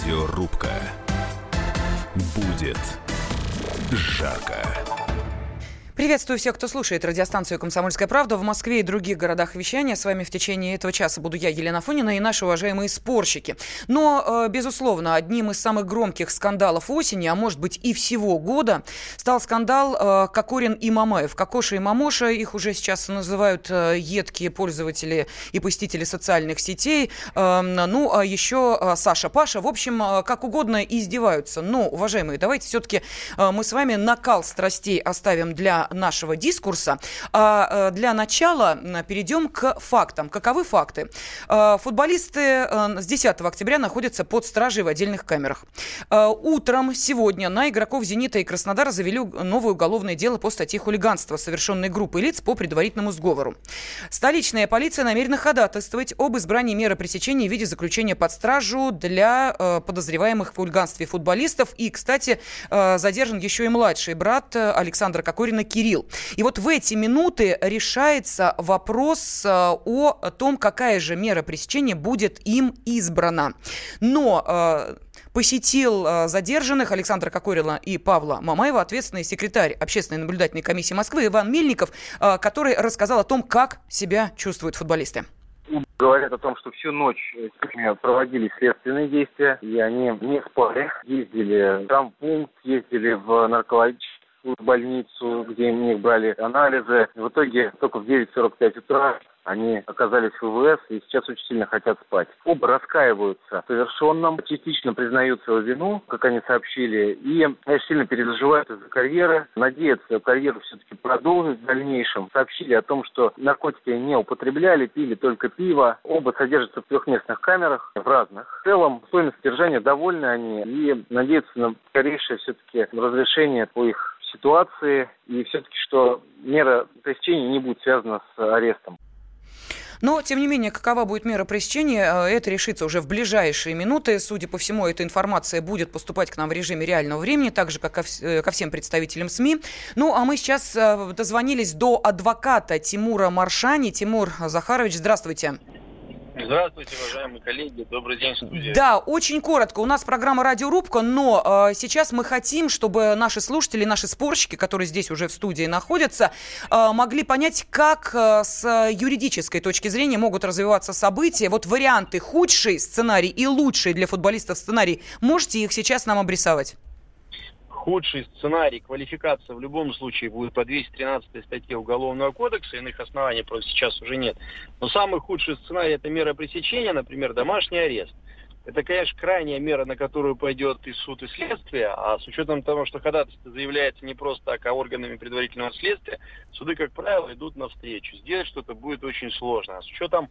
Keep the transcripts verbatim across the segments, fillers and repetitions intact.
Радиорубка. Будет жарко. Приветствую всех, кто слушает радиостанцию «Комсомольская правда» в Москве и других городах вещания. С вами в течение этого часа буду я, Елена Афонина, и наши уважаемые спорщики. Но, безусловно, одним из самых громких скандалов осени, а может быть и всего года, стал скандал Кокорин и Мамаев. Кокоша и Мамоша, их уже сейчас называют едкие пользователи и посетители социальных сетей. Ну, а еще Саша, Паша, в общем, как угодно издеваются. Но, уважаемые, давайте все-таки мы с вами накал страстей оставим для нашего дискурса. А для начала перейдем к фактам. Каковы факты? Футболисты с десятого октября находятся под стражей в отдельных камерах. Утром сегодня на игроков «Зенита» и Краснодара завели новое уголовное дело по статье хулиганства, совершенной группой лиц по предварительному сговору. Столичная полиция намерена ходатайствовать об избрании меры пресечения в виде заключения под стражу для подозреваемых в хулиганстве футболистов. И, кстати, задержан еще и младший брат Александра Кокорина Кирилл. И вот в эти минуты решается вопрос о том, какая же мера пресечения будет им избрана. Но посетил задержанных Александра Кокорина и Павла Мамаева ответственный секретарь Общественной наблюдательной комиссии Москвы Иван Мельников, который рассказал о том, как себя чувствуют футболисты. Говорят о том, что всю ночь проводили следственные действия, и они не спали, ездили в травмпункт, ездили в наркологическую в больницу, где у них брали анализы. В итоге только в девять сорок пять утра они оказались в ВВС и сейчас очень сильно хотят спать. Оба раскаиваются в совершенном, частично признают свою вину, как они сообщили, и конечно, сильно переживают из-за карьеры, надеются карьеру все-таки продолжить в дальнейшем. Сообщили о том, что наркотики не употребляли, пили только пиво. Оба содержатся в трехместных камерах, в разных. В целом, условиями содержания довольны они и надеются на скорейшее все-таки разрешение по их ситуации, и все-таки, что мера пресечения не будет связана с арестом. Но, тем не менее, какова будет мера пресечения, это решится уже в ближайшие минуты. Судя по всему, эта информация будет поступать к нам в режиме реального времени, так же, как ко всем представителям СМИ. Ну, а мы сейчас дозвонились до адвоката Тимура Маршани. Тимур Захарович, здравствуйте. Здравствуйте, уважаемые коллеги. Добрый день, студия. Да, очень коротко. У нас программа «Радиорубка», но э, сейчас мы хотим, чтобы наши слушатели, наши спорщики, которые здесь уже в студии находятся, э, могли понять, как э, с юридической точки зрения могут развиваться события. Вот варианты худший сценарий и лучший для футболистов сценарий. Можете их сейчас нам обрисовать? Худший сценарий, квалификация в любом случае будет по двести тринадцатой статье Уголовного кодекса, иных оснований просто сейчас уже нет. Но самый худший сценарий – это мера пресечения, например, домашний арест. Это, конечно, крайняя мера, на которую пойдет и суд, и следствие, а с учетом того, что ходатайство заявляется не просто так, а органами предварительного следствия, суды, как правило, идут навстречу. Сделать что-то будет очень сложно. А с учетом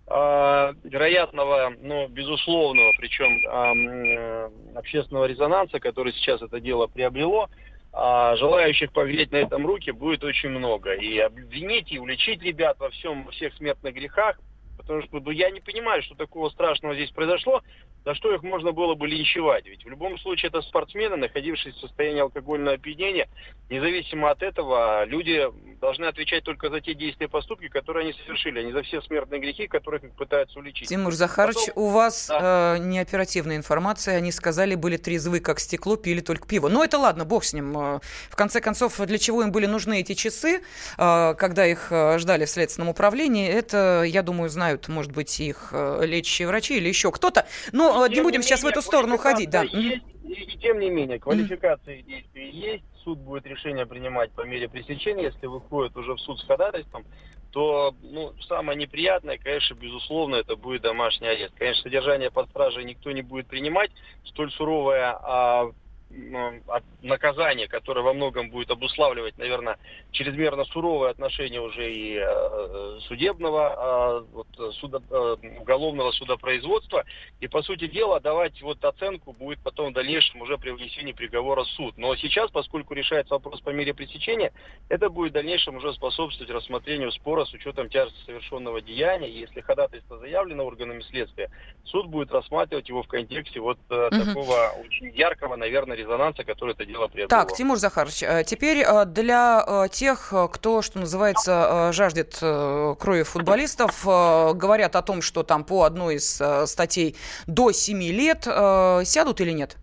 вероятного, ну, безусловного, причем э, общественного резонанса, который сейчас это дело приобрело, э, желающих погреть на этом руки будет очень много. И обвинить и уличить ребят во всем, во всех смертных грехах, потому что ну, я не понимаю, что такого страшного здесь произошло, за что их можно было бы линчевать. Ведь в любом случае это спортсмены, находившиеся в состоянии алкогольного опьянения. Независимо от этого, люди должны отвечать только за те действия и поступки, которые они совершили, а не за все смертные грехи, которых их пытаются уличить. Тимур Захарович, Потом... у вас да. э, неоперативная информация. Они сказали, были трезвы, как стекло, пили только пиво. Но это ладно, бог с ним. В конце концов, для чего им были нужны эти часы, э, когда их ждали в следственном управлении, это, я думаю, знают, может быть, их лечащие врачи или еще кто-то. Но не будем сейчас в эту сторону ходить, да. Есть, и тем не менее, квалификация действий есть, суд будет решение принимать по мере пресечения, если выходит уже в суд с ходатайством, то ну, самое неприятное, конечно, безусловно, это будет домашний арест. Конечно, содержание под стражей никто не будет принимать, столь суровое а, наказание, которое во многом будет обуславливать, наверное, чрезмерно суровое отношение уже и э, судебного, э, вот, суда, э, уголовного судопроизводства. И, по сути дела, давать вот оценку будет потом в дальнейшем уже при вынесении приговора суд. Но сейчас, поскольку решается вопрос по мере пресечения, это будет в дальнейшем уже способствовать рассмотрению спора с учетом тяжести совершенного деяния. И если ходатайство заявлено органами следствия, суд будет рассматривать его в контексте вот э, угу. такого очень яркого, наверное, результата. резонанса, который это дело приобрело. Так, Тимур Захарович, теперь для тех, кто, что называется, жаждет крови футболистов, говорят о том, что там по одной из статей до семи лет, сядут или нет?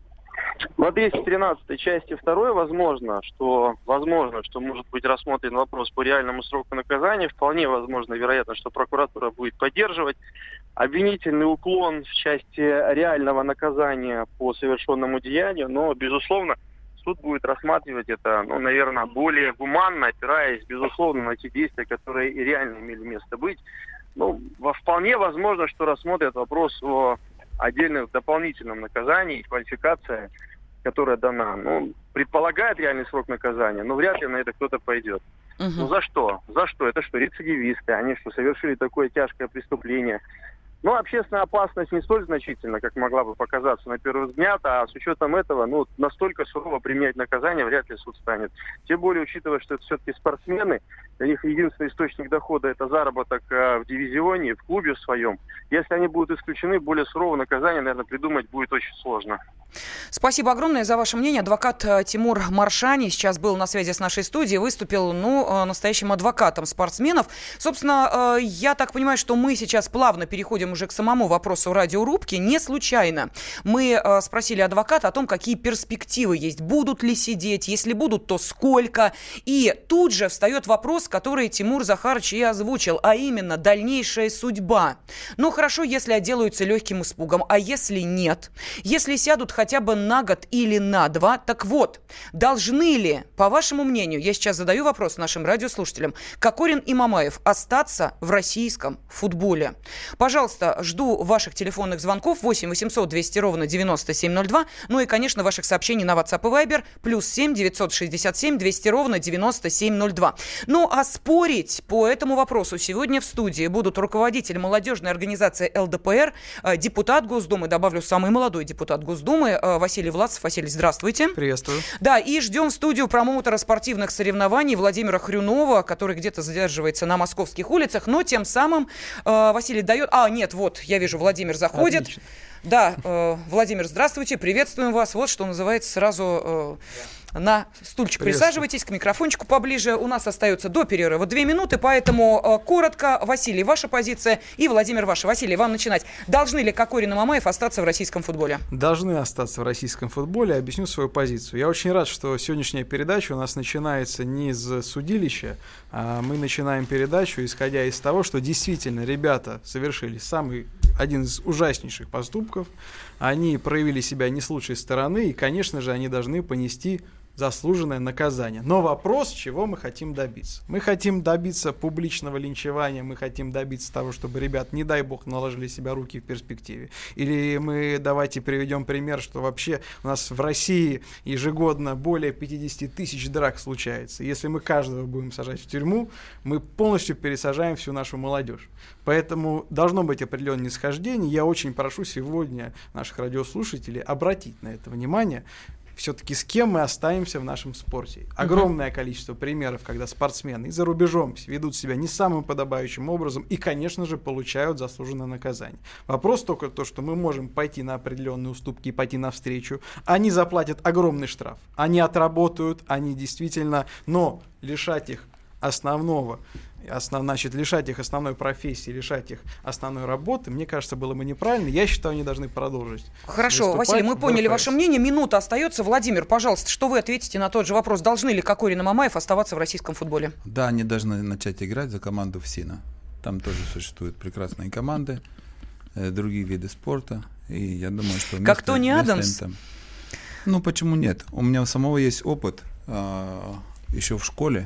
В двести тринадцатой части второй возможно, что возможно, что может быть рассмотрен вопрос по реальному сроку наказания. Вполне возможно, вероятно, что прокуратура будет поддерживать. Обвинительный уклон в части реального наказания по совершенному деянию, но, безусловно, суд будет рассматривать это, ну, наверное, более гуманно, опираясь, безусловно, на те действия, которые и реально имели место быть. Ну, вполне возможно, что рассмотрят вопрос о отдельном дополнительном наказании и квалификации, которая дана. Ну, предполагает реальный срок наказания, но вряд ли на это кто-то пойдет. Uh-huh. Ну, за что? За что? Это что, рецидивисты? Они что, совершили такое тяжкое преступление? Ну, общественная опасность не столь значительна, как могла бы показаться на первый взгляд, а с учетом этого, ну, настолько сурово применять наказание вряд ли суд станет. Тем более, учитывая, что это все-таки спортсмены, для них единственный источник дохода – это заработок э, в дивизионе, в клубе своем. Если они будут исключены, более суровое наказание, наверное, придумать будет очень сложно. Спасибо огромное за ваше мнение. Адвокат Тимур Маршани сейчас был на связи с нашей студией, выступил, ну, настоящим адвокатом спортсменов. Собственно, я так понимаю, что мы сейчас плавно переходим уже к самому вопросу радиорубки. Не случайно мы спросили адвоката о том, какие перспективы есть. Будут ли сидеть? Если будут, то сколько? И тут же встает вопрос, который Тимур Захарович и озвучил, а именно дальнейшая судьба. Ну, хорошо, если отделаются легким испугом, а если нет? Если сядут хотя бы на год или на два. Так вот, должны ли, по вашему мнению, я сейчас задаю вопрос нашим радиослушателям, Кокорин и Мамаев остаться в российском футболе? Пожалуйста, жду ваших телефонных звонков восемь восемьсот двести ровно девяносто семь ноль два. Ну и, конечно, ваших сообщений на WhatsApp и Viber плюс семь девятьсот шестьдесят семь двести ровно девяносто семь ноль два. Ну а спорить по этому вопросу сегодня в студии будут руководитель молодежной организации эл дэ пэ эр, депутат Госдумы, добавлю, самый молодой депутат Госдумы, Василий Власов. Василий, здравствуйте. Приветствую. Да, и ждем в студию промоутера спортивных соревнований Владимира Хрюнова, который где-то задерживается на московских улицах, но тем самым э, Василий дает... А, нет, вот, я вижу, Владимир заходит. Отлично. Да, э, Владимир, здравствуйте, приветствуем вас. Вот что называется сразу... Э, на стульчик присаживайтесь, к микрофончику поближе. У нас остается до перерыва две минуты, поэтому э, коротко. Василий, ваша позиция, и Владимир, ваша. Василий, вам начинать. Должны ли Кокорин и Мамаев остаться в российском футболе? Должны остаться в российском футболе. Объясню свою позицию. Я очень рад, что сегодняшняя передача у нас начинается не из судилища, а мы начинаем передачу, исходя из того, что действительно ребята совершили самый один из ужаснейших поступков. Они проявили себя не с лучшей стороны, и, конечно же, они должны понести заслуженное наказание. Но вопрос, чего мы хотим добиться. Мы хотим добиться публичного линчевания, мы хотим добиться того, чтобы ребят, не дай бог, наложили себя руки в перспективе. Или мы, давайте приведем пример, что вообще у нас в России ежегодно более пятьдесят тысяч драк случается. Если мы каждого будем сажать в тюрьму, мы полностью пересажаем всю нашу молодежь. Поэтому должно быть определенное нисхождение. Я очень прошу сегодня наших радиослушателей обратить на это внимание. Все-таки с кем мы останемся в нашем спорте. Огромное uh-huh. количество примеров, когда спортсмены и за рубежом ведут себя не самым подобающим образом и, конечно же, получают заслуженное наказание. Вопрос только то, что мы можем пойти на определенные уступки и пойти навстречу. Они заплатят огромный штраф. Они отработают, они действительно, но лишать их основного, основ, значит, лишать их основной профессии, лишать их основной работы, мне кажется, было бы неправильно. Я считаю, они должны продолжить. Хорошо, Василий, мы поняли ваше мнение. Минута остается. Владимир, пожалуйста, что вы ответите на тот же вопрос? Должны ли Кокорин и Мамаев оставаться в российском футболе? Да, они должны начать играть за команду ФСИНа. Там тоже существуют прекрасные команды, э, другие виды спорта. И я думаю, что... Вместо, как Тони Адамс? Там... Ну, почему нет? У меня у самого есть опыт э, еще в школе.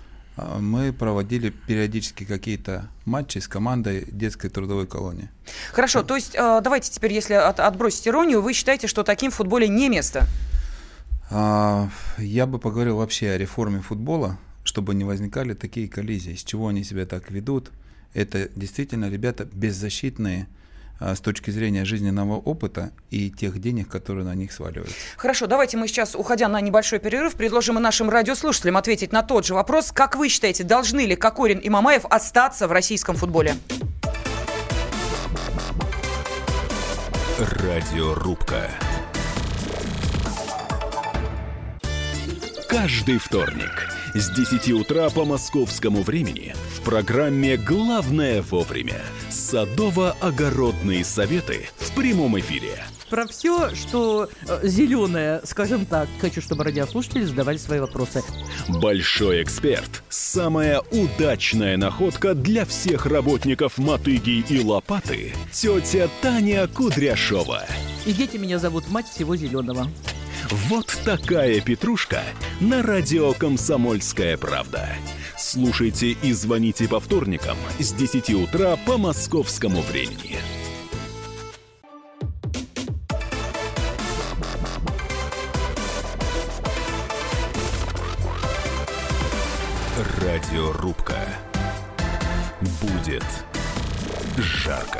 Мы проводили периодически какие-то матчи с командой детской трудовой колонии. Хорошо, то есть давайте теперь, если от, отбросить иронию, вы считаете, что таким в футболе не место? Я бы поговорил вообще о реформе футбола, чтобы не возникали такие коллизии. С чего они себя так ведут? Это действительно ребята беззащитные с точки зрения жизненного опыта и тех денег, которые на них сваливаются. Хорошо, давайте мы сейчас, уходя на небольшой перерыв, предложим и нашим радиослушателям ответить на тот же вопрос. Как вы считаете, должны ли Кокорин и Мамаев остаться в российском футболе? Радиорубка. каждый вторник с десяти утра по московскому времени в программе «Главное вовремя» садово-огородные советы в прямом эфире. Про все, что э, зеленое, скажем так, хочу, чтобы радиослушатели задавали свои вопросы. Большой эксперт. Самая удачная находка для всех работников мотыги и лопаты. Тетя Таня Кудряшова. И дети меня зовут мать всего зеленого. Вот такая петрушка на радио «Комсомольская правда». Слушайте и звоните по вторникам с десяти утра по московскому времени. Радиорубка. Будет жарко.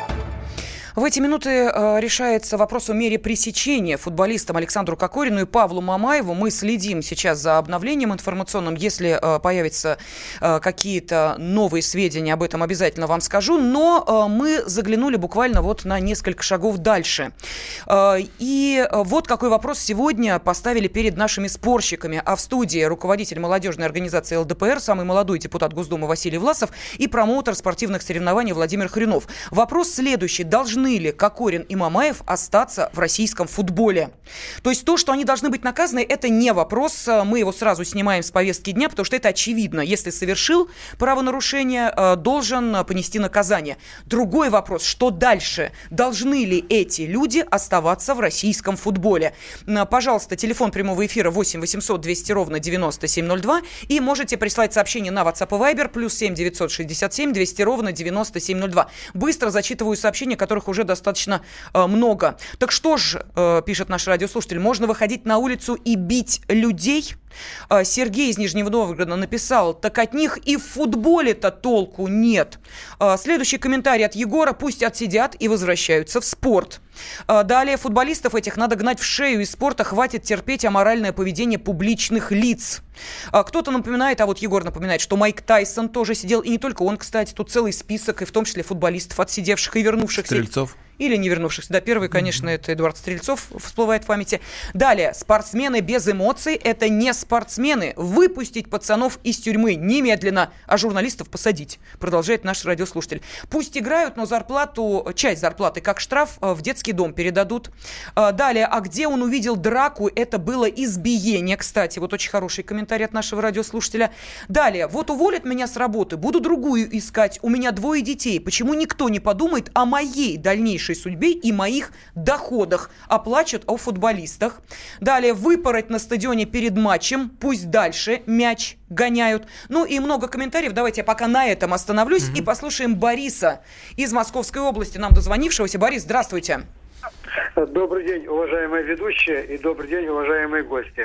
В эти минуты э, решается вопрос о мере пресечения футболистам Александру Кокорину и Павлу Мамаеву. Мы следим сейчас за обновлением информационным. Если э, появятся э, какие-то новые сведения, об этом обязательно вам скажу. Но э, мы заглянули буквально вот на несколько шагов дальше. Э, и вот какой вопрос сегодня поставили перед нашими спорщиками. А в студии руководитель молодежной организации эл дэ пэ эр, самый молодой депутат Госдумы Василий Власов и промоутер спортивных соревнований Владимир Хренов. Вопрос следующий. Должны ли Кокорин и Мамаев остаться в российском футболе? То есть то, что они должны быть наказаны, это не вопрос. Мы его сразу снимаем с повестки дня, потому что это очевидно. Если совершил правонарушение, должен понести наказание. Другой вопрос, что дальше? Должны ли эти люди оставаться в российском футболе? Пожалуйста, телефон прямого эфира восемь восемьсот двести ровно девяносто семь ноль два и можете прислать сообщение на WhatsApp и Viber плюс семь девятьсот шестьдесят семь двести ровно девяносто семь ноль два. Быстро зачитываю сообщения, которых уже достаточно э, много. Так что же, э, пишет наш радиослушатель, можно выходить на улицу и бить людей? Э, Сергей из Нижнего Новгорода написал, так от них и в футболе-то толку нет. Э, следующий комментарий от Егора, пусть отсидят и возвращаются в спорт. Э, далее, футболистов этих надо гнать в шею из спорта, хватит терпеть аморальное поведение публичных лиц. Э, кто-то напоминает, а вот Егор напоминает, что Майк Тайсон тоже сидел, и не только он, кстати, тут целый список, и в том числе футболистов, отсидевших и вернувшихся. Стрельцов. Или не вернувшихся. Да, первый, конечно, mm-hmm. это Эдуард Стрельцов, всплывает в памяти. Далее, спортсмены без эмоций – это не спортсмены. Выпустить пацанов из тюрьмы немедленно, а журналистов посадить, продолжает наш радиослушатель. Пусть играют, но зарплату, часть зарплаты, как штраф, в детский дом передадут. Далее, а где он увидел драку? Это было избиение, кстати. Вот очень хороший комментарий от нашего радиослушателя. Далее, вот уволят меня с работы, буду другую искать. У меня двое детей. Почему никто не подумает о моей дальнейшей судьбе и моих доходах, а плачут о футболистах. Далее, выпороть на стадионе перед матчем, пусть дальше мяч гоняют. Ну и много комментариев. Давайте я пока на этом остановлюсь mm-hmm. и послушаем Бориса из Московской области, нам дозвонившегося. Борис, здравствуйте. Добрый день, уважаемые ведущие, и добрый день, уважаемые гости.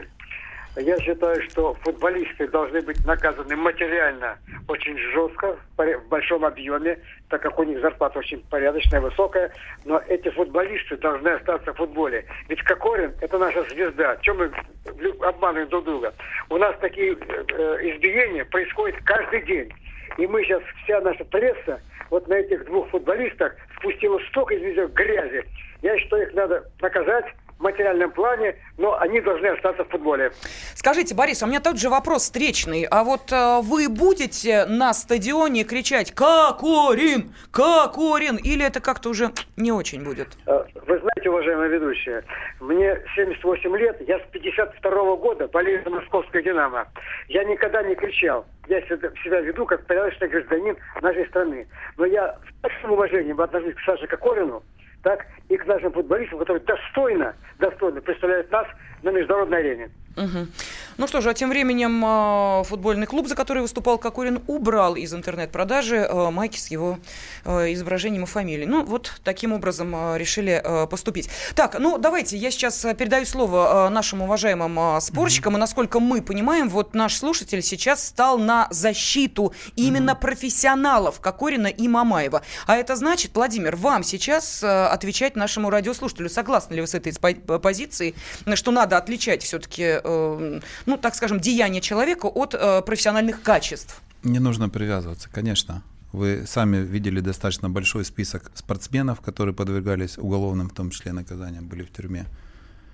Я считаю, что футболисты должны быть наказаны материально очень жестко, в большом объеме, так как у них зарплата очень порядочная, высокая. Но эти футболисты должны остаться в футболе. Ведь Кокорин – это наша звезда. Чем мы обманываем друг друга? У нас такие э, избиения происходят каждый день. И мы сейчас, вся наша пресса, вот на этих двух футболистах спустила столько, извините, грязи. Я считаю, их надо наказать в материальном плане, но они должны остаться в футболе. Скажите, Борис, у меня тот же вопрос встречный. А вот э, вы будете на стадионе кричать «Кокорин! Кокорин!» Или это как-то уже не очень будет? Вы знаете, уважаемые ведущие, мне семьдесят восемь лет, я с пятьдесят второго года болею за московское «Динамо». Я никогда не кричал. Я себя, себя веду как порядочный гражданин нашей страны. Но я с большим уважением отношусь к Саше Кокорину, так, и к нашим футболистам, которые достойно, достойно представляют нас на международной арене. Угу. Ну что же, а тем временем э, футбольный клуб, за который выступал Кокорин, убрал из интернет-продажи э, майки с его э, изображением и фамилией. Ну, вот таким образом э, решили э, поступить. Так, ну давайте, я сейчас передаю слово э, нашим уважаемым э, спорщикам, mm-hmm. и насколько мы понимаем, вот наш слушатель сейчас стал на защиту именно mm-hmm. профессионалов Кокорина и Мамаева. А это значит, Владимир, вам сейчас э, отвечать нашему радиослушателю. Согласны ли вы с этой позицией, что надо отличать все-таки ну, так скажем, деяния человека от э, профессиональных качеств? Не нужно привязываться, конечно. Вы сами видели достаточно большой список спортсменов, которые подвергались уголовным, в том числе, наказаниям, были в тюрьме.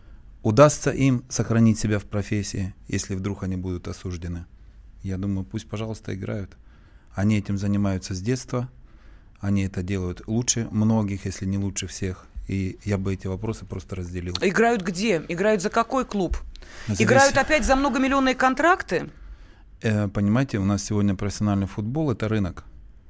удастся им сохранить себя в профессии, если вдруг они будут осуждены. Я думаю, пусть, пожалуйста, играют. Они этим занимаются с детства, они это делают лучше многих, если не лучше всех. И я бы эти вопросы просто разделил. Играют где? Играют за какой клуб? Здесь... Играют опять за многомиллионные контракты? Э, понимаете, у нас сегодня профессиональный футбол – это рынок.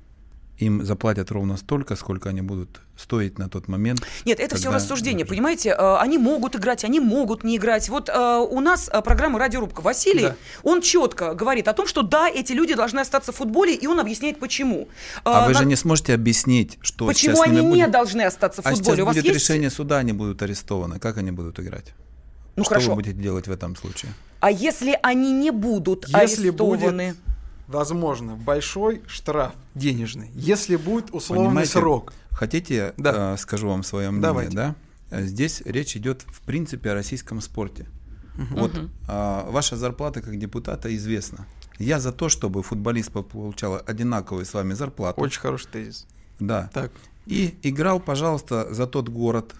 Им заплатят ровно столько, сколько они будут стоить на тот момент. Нет, это все когда... рассуждение, понимаете? Они могут играть, они могут не играть. Вот у нас программа «Радиорубка». Василий, да. он четко говорит о том, что да, эти люди должны остаться в футболе, и он объясняет, почему. А а вы на... же не сможете объяснить, что почему сейчас они будет... не должны остаться в а футболе? сейчас У вас будет есть... решение суда, они будут арестованы. Как они будут играть? Ну, что хорошо. вы будете делать в этом случае? А если они не будут если арестованы? Будет... Возможно, большой штраф денежный, если будет условный Понимаете, срок. Хотите, да. э, скажу вам свое мнение, Давайте. да? Здесь речь идет, в принципе, о российском спорте. Uh-huh. Вот uh-huh. э, ваша зарплата как депутата известна. Я за то, чтобы футболист получал одинаковую с вами зарплату. Очень хороший тезис. Да. Так. И играл, пожалуйста, за тот город,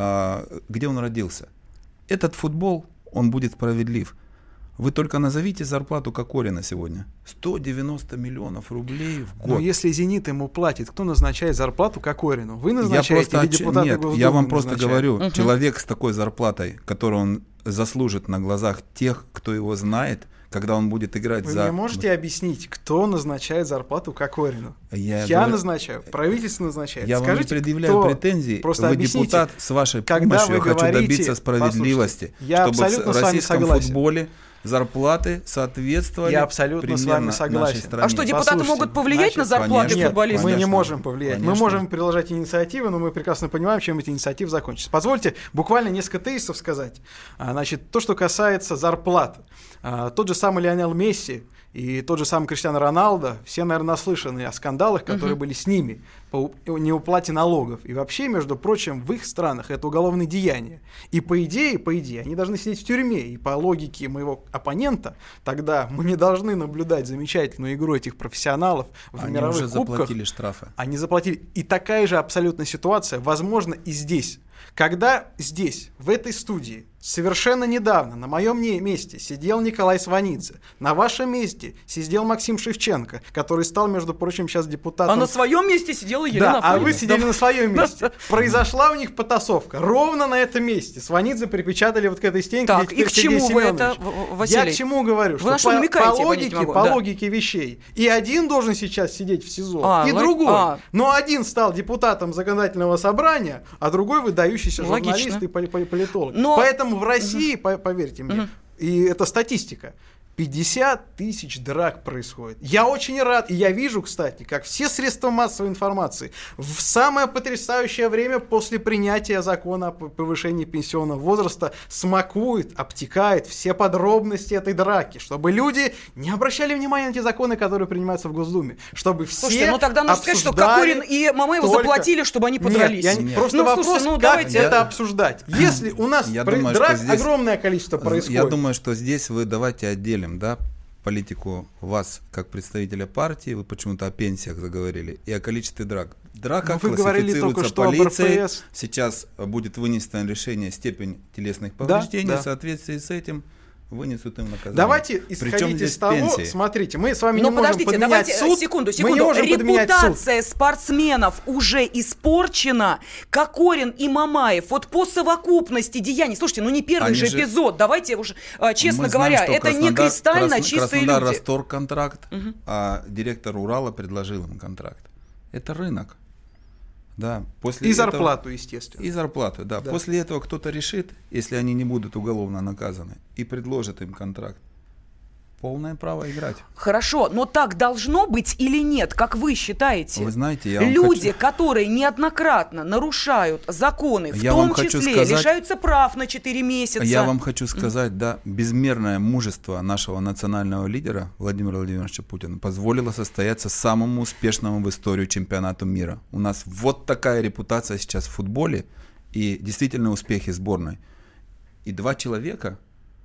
э, где он родился. Этот футбол, он будет справедлив. Вы только назовите зарплату Кокорина сегодня. сто девяносто миллионов рублей в год. Но если «Зенит» ему платит, кто назначает зарплату Кокорину? Вы назначаете или депутаты Нет, Госдумы я вам просто назначают? говорю, угу. человек с такой зарплатой, которую он заслужит на глазах тех, кто его знает, когда он будет играть Вы за... мне можете объяснить, кто назначает зарплату Кокорину? Я, я говорю... назначаю, правительство назначает. Я Скажите, вам не предъявляю кто? претензий, Просто вы объясните, депутат, с вашей когда помощью вы хочу говорите, добиться справедливости, я чтобы абсолютно в с вами российском согласен. футболе зарплаты соответствовали Я абсолютно с вами согласен. А что, депутаты Послушайте, могут повлиять значит, на зарплаты конечно, футболистов? Мы не Конечно. можем повлиять. Конечно. Мы можем приложить инициативы, но мы прекрасно понимаем, чем эти инициативы закончатся. Позвольте буквально несколько тезисов сказать. А, значит, то, что касается зарплат. А, тот же самый Лионел Месси и тот же самый Криштиану Роналдо, все, наверное, наслышаны о скандалах, которые uh-huh. были с ними по неуплате налогов. И вообще, между прочим, в их странах это уголовное деяние. И по идее, по идее, они должны сидеть в тюрьме. И по логике моего оппонента, тогда мы не должны наблюдать замечательную игру этих профессионалов в они мировых уже кубках. заплатили штрафы. Они заплатили. И такая же абсолютно ситуация возможна и здесь. Когда здесь, в этой студии, совершенно недавно на моем месте сидел Николай Сванидзе, на вашем месте сидел Максим Шевченко, который стал, между прочим, сейчас депутатом. А на своем месте сидела Елена Да, Афонина. а вы сидели на своем месте. Произошла у них потасовка. Ровно на этом месте. Сванидзе припечатали вот к этой стенке. Так, и к чему вы это, Василий? Я к чему говорю? Вы что на что по, намекаете, по я понять не логике, могу. по Да. логике вещей. И один должен сейчас сидеть в СИЗО, А, и лог- другой. а. Но один стал депутатом законодательного собрания, а другой выдающийся Логично. журналист и поли- поли- политолог. Но... Поэтому в России, по- поверьте мне, Мгм. и это статистика, пятьдесят тысяч драк происходит. Я очень рад, и я вижу, кстати, как все средства массовой информации в самое потрясающее время после принятия закона о повышении пенсионного возраста смакуют, обтекают все подробности этой драки, чтобы люди не обращали внимания на те законы, которые принимаются в Госдуме, чтобы все Слушайте, ну тогда нужно сказать, что обсуждали Кокорин и Мамаеву только- заплатили, чтобы они подрались. Нет, я не- Нет. просто Ну, вопрос, слушайте, ну, как давайте- это Я- обсуждать. Если у нас Я про- думаю, драк что здесь- огромное количество происходит. Я думаю, что здесь вы давайте отделим, да, политику вас как представителя партии, вы почему-то о пенсиях заговорили, и о количестве драк. Драка Но вы говорили классифицируется только что об полицией, эр эф эс. сейчас будет вынесено решение степень телесных Да, повреждений, да. в соответствии с этим вынесут им наказание. Давайте Причем исходить здесь из того, пенсии? смотрите, мы с вами Но не можем подождите, подменять давайте, суд. секунду, Мы секунду. не можем подменять суд. Репутация спортсменов уже испорчена. Кокорин и Мамаев, вот по совокупности деяний. Слушайте, ну не первый Они же же- эпизод. Давайте уж э, честно Мы знаем, говоря, что это не Краснодар- кристально Крас- чистые Краснодар люди. расторг контракт, Мгм. а директор Урала предложил им контракт. Это рынок. Да, после И этого- зарплату, естественно. И зарплату, да. Да. После этого кто-то решит, если они не будут уголовно наказаны, и предложит им контракт. Полное право играть. Хорошо, но так должно быть или нет, как вы считаете? Вы знаете, я вам Люди, хочу- которые неоднократно нарушают законы, в Я том вам хочу числе сказать- лишаются прав на четыре месяца. Я вам хочу сказать, да, безмерное мужество нашего национального лидера Владимира Владимировича Путина позволило состояться самому успешному в истории чемпионату мира. У нас вот такая репутация сейчас в футболе и действительно успехи сборной. И два человека,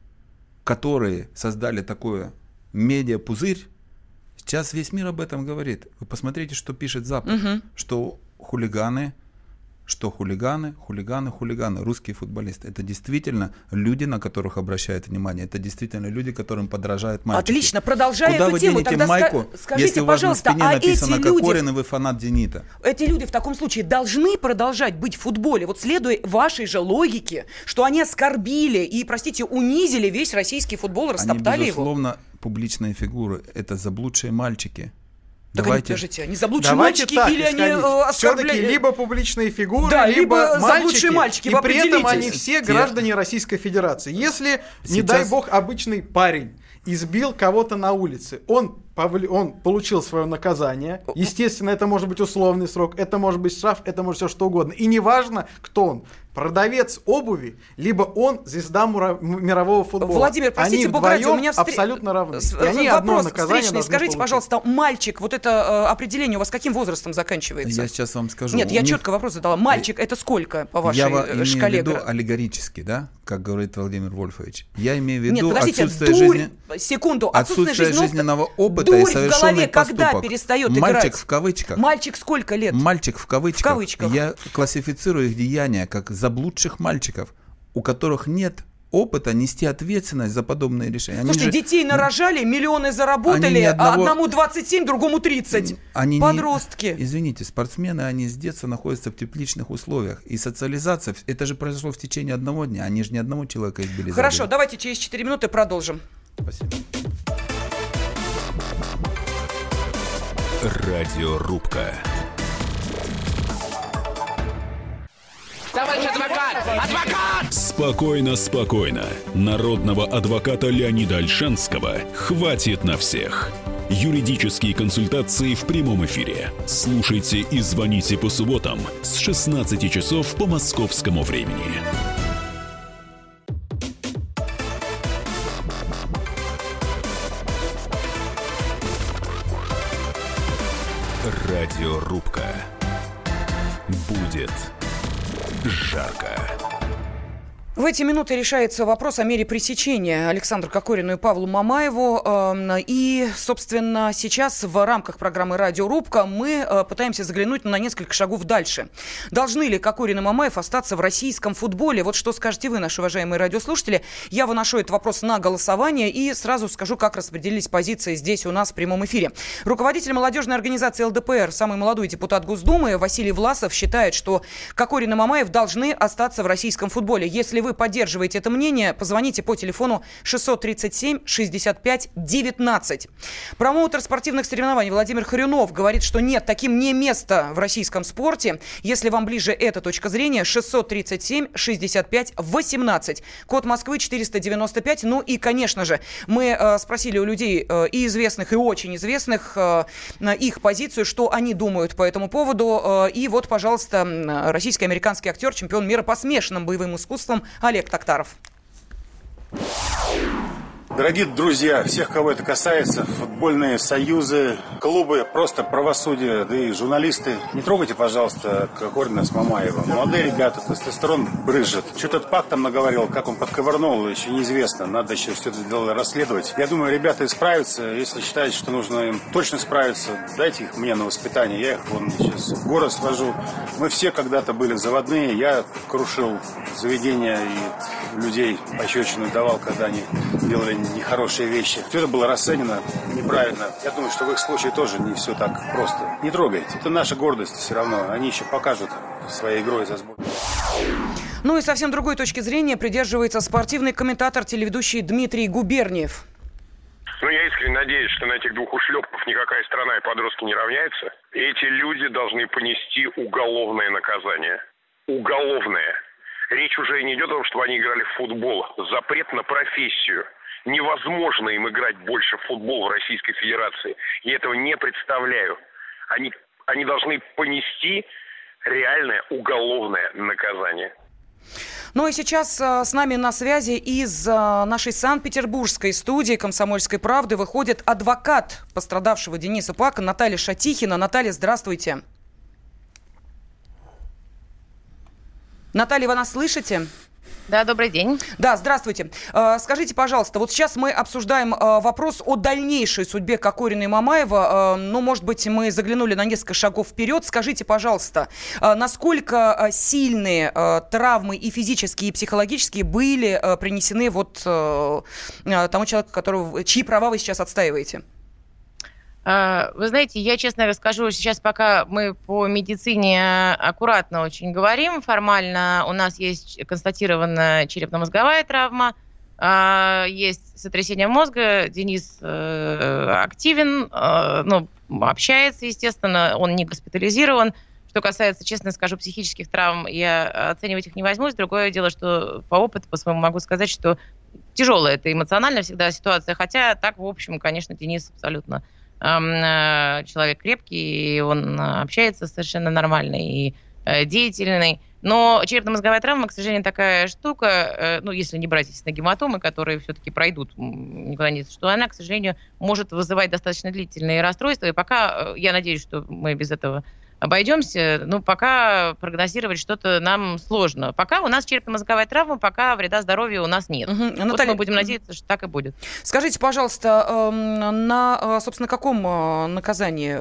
которые создали такое медиа-пузырь, сейчас весь мир об этом говорит. Вы посмотрите, что пишет Запад. Мгм. Что хулиганы, что хулиганы, хулиганы, хулиганы, русские футболисты. Это действительно люди, на которых обращают внимание. Это действительно люди, которым подражают мальчики. Отлично, продолжая Куда эту вы тему, денете тогда майку, скажите, если у вас на пожалуйста, спине а написано эти люди, Кокорин, и вы фанат «Зенита»? Эти люди в таком случае должны продолжать быть в футболе, вот следуя вашей же логике, что они оскорбили и, простите, унизили весь российский футбол, растоптали они, его. безусловно, публичные фигуры. Это заблудшие мальчики. Так Давайте. они, подождите, они заблудшие Давайте мальчики так или они э, Все-таки оскорбляют? либо публичные фигуры, Да, либо, либо мальчики, заблудшие мальчики, и вы при этом они определитесь. все Те- граждане Российской Федерации. Если, не Сейчас- дай бог, обычный парень избил кого-то на улице, он, повли- он получил свое наказание, естественно, это может быть условный срок, это может быть штраф, это может все что угодно. И неважно, кто он, продавец обуви, либо он звезда мура- м- мирового футбола. Владимир, простите, они бога ради, у вдвоем меня встр... абсолютно равны. С- И они одно вопрос наказание встречный. должны Скажите, получить. пожалуйста, мальчик, вот это э, определение у вас каким возрастом заканчивается? Я сейчас вам скажу. Нет, У я них- четко вопрос задала. Мальчик, это сколько по вашей Я во- э, имею шкале? в виду аллегорически, да, как говорит Владимир Вольфович. Я имею в виду Нет, подождите, отсутствие дурь, жизни, секунду, отсутствие жизненного- жизненного опыта дурь и в голове совершенный когда поступок. перестает Мальчик играть? в кавычках. Мальчик сколько лет? Мальчик в кавычках. В кавычках. Я классифицирую их деяния как заблудших мальчиков, у которых нет опыта нести ответственность за подобные решения. Они Слушайте, же- детей нарожали, миллионы заработали, Они ни одного- а одному двадцать семь, другому тридцать. Они не- Подростки. Извините, спортсмены, они с детства находятся в тепличных условиях. И социализация, это же произошло в течение одного дня. Они же ни одного человека избили. за Хорошо, день. давайте через четыре минуты продолжим. Спасибо. Радиорубка. Товарищ адвокат! Адвокат! Спокойно, спокойно. Народного адвоката Леонида Ольшанского хватит на всех. Юридические консультации в прямом эфире. Слушайте и звоните по субботам с шестнадцати часов по московскому времени. Радиорубка. Будет жарко. В эти минуты решается вопрос о мере пресечения Александру Кокорину и Павлу Мамаеву. И, собственно, сейчас в рамках программы «Радиорубка» мы пытаемся заглянуть на несколько шагов дальше. Должны ли Кокорин и Мамаев остаться в российском футболе? Вот что скажете вы, наши уважаемые радиослушатели. Я выношу этот вопрос на голосование и сразу скажу, как распределились позиции здесь у нас в прямом эфире. Руководитель молодежной организации эл дэ пэ эр, самый молодой депутат Госдумы Василий Власов считает, что Кокорин и Мамаев должны остаться в российском футболе. Если вы поддерживаете это мнение, позвоните по телефону шестьсот тридцать семь шестьдесят пять девятнадцать. Промоутер спортивных соревнований Владимир Хорюнов говорит, что нет, таким не место в российском спорте. Если вам ближе эта точка зрения, шестьсот тридцать семь шестьдесят пять восемнадцать. Код Москвы четыреста девяносто пять. Ну и, конечно же, мы э, спросили у людей э, и известных, и очень известных э, их позицию, что они думают по этому поводу. Э, и вот, пожалуйста, российско-американский актер, чемпион мира по смешанным боевым искусствам Олег Токтаров. Дорогие друзья, всех, кого это касается, футбольные союзы, клубы, просто правосудие, да и журналисты, не трогайте, пожалуйста, Кокорина с Мамаевым. Молодые ребята, тестостерон брызжет. Что тот Пак там наговорил, как он подковырнул, еще неизвестно. Надо еще все это дело расследовать. Я думаю, ребята исправятся. Если считаете, что нужно им точно справиться, дайте их мне на воспитание. Я их вон сейчас в город свожу. Мы все когда-то были заводные. Я крушил заведения и людей пощечину давал, когда они делали нехорошие вещи. Все это было расценено неправильно. Я думаю, что в их случае тоже не все так просто. Не трогайте. Это наша гордость все равно. Они еще покажут своей игрой за сбор. Ну и совсем другой точки зрения придерживается спортивный комментатор, телеведущий Дмитрий Губерниев. Ну, я искренне надеюсь, что на этих двух ушлепков никакая страна и подростки не равняются. Эти люди должны понести уголовное наказание. Уголовное. Речь уже не идет о том, чтобы они играли в футбол. Запрет на профессию. Невозможно им играть больше в футбол в Российской Федерации. Я этого не представляю. Они, они должны понести реальное уголовное наказание. Ну и сейчас э, с нами на связи из э, нашей Санкт-Петербургской студии «Комсомольской правды» выходит адвокат пострадавшего Дениса Пака Наталья Шатихина. Наталья, здравствуйте. Наталья, вы нас слышите? Да, добрый день. Да, здравствуйте. Скажите, пожалуйста, вот сейчас мы обсуждаем вопрос о дальнейшей судьбе Кокорина и Мамаева. Ну, может быть, мы заглянули на несколько шагов вперед. Скажите, пожалуйста, насколько сильные травмы и физические, и психологические были принесены вот тому человеку, которого, чьи права вы сейчас отстаиваете? Вы знаете, я честно расскажу, сейчас пока мы по медицине аккуратно очень говорим, формально у нас есть констатированная черепно-мозговая травма, есть сотрясение мозга, Денис активен, ну, общается, естественно, он не госпитализирован. Что касается, честно скажу, психических травм, я оценивать их не возьмусь. Другое дело, что по опыту, по своему могу сказать, что тяжелая это эмоционально всегда ситуация, хотя так, в общем, конечно, Денис абсолютно человек крепкий, и он общается совершенно нормально и деятельный. Но черепно-мозговая травма, к сожалению, такая штука, ну, если не брать, естественно, гематомы, которые все-таки пройдут никуда не... что она, к сожалению, может вызывать достаточно длительные расстройства. И пока, я надеюсь, что мы без этого обойдемся, но пока прогнозировать что-то нам сложно. Пока у нас черепно-мозговая травма, пока вреда здоровью у нас нет. Угу. Вот Наталья, мы будем надеяться, что так и будет. Скажите, пожалуйста, на, собственно, каком наказании